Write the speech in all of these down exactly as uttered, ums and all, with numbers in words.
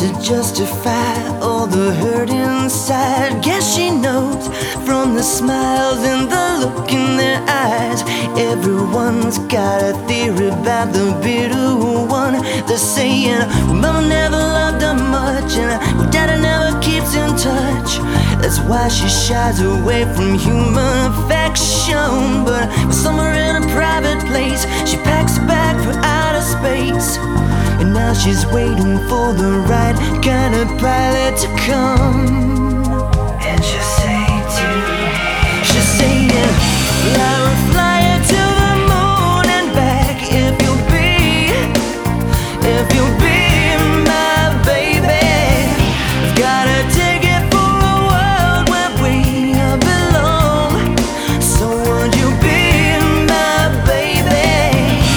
to justify all the hurt inside. Guess she knows from the smiles and the look in their eyes. Everyone's got a theory about the bitter one. They're saying, well, mama never loved her much, and well, daddy never keeps in touch. That's why she shies away from human affection. But somewhere in a private place, she packs a bag for outer space. And now she's waiting for the right kind of pilot to come. And she'll say to me, she'll say, well, I will fly you to the moon and back if you'll be, if you'll be my baby. I've got a ticket for a world where we belong. So would you be my baby?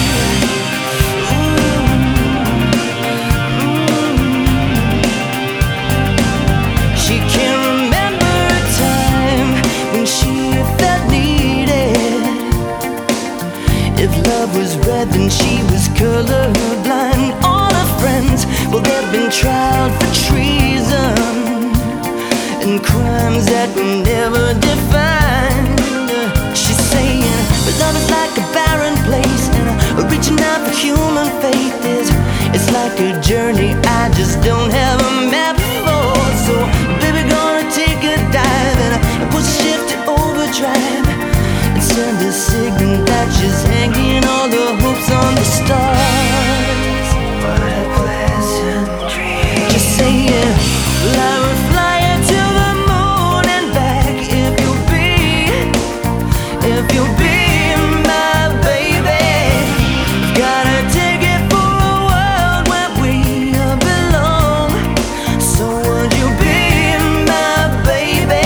She can't remember a time when she felt needed. If love was red, then she was colorblind. All her friends, well, they've been tried for treason and crimes that were never defined. She's saying, but love is like a barren place, and uh, reaching out for human faith is, it's like a journey I just don't have a map for. So baby, gonna take a dive and uh, put shift to overdrive and send a signal that she's hanging all the hopes on the stars. What a pleasant dream. Just saying, well, I will fly you to the moon and back if you'll be, if you'll be my baby. I've got a ticket for a world where we belong. So would you be my baby?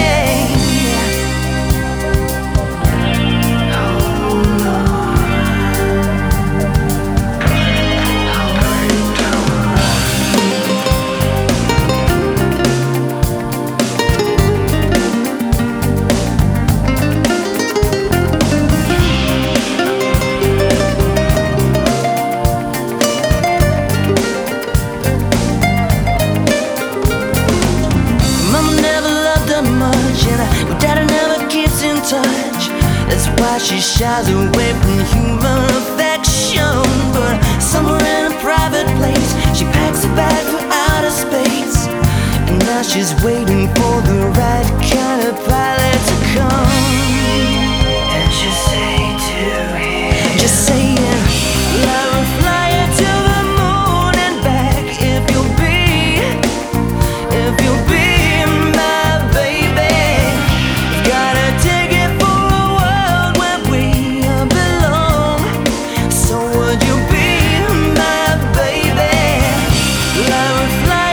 Mama never loved her much, and uh, daddy never keeps in touch. That's why she shies away from human affection. But somewhere in a private place, she packs a bag for outer space. And now she's waiting for the right kind of pilot to come. And she'll say to him, just saying, well, I will fly you to the moon and back if you'll be, if you'll be my baby. I've got a ticket for a world where we belong. So would you be my baby? Well, I will fly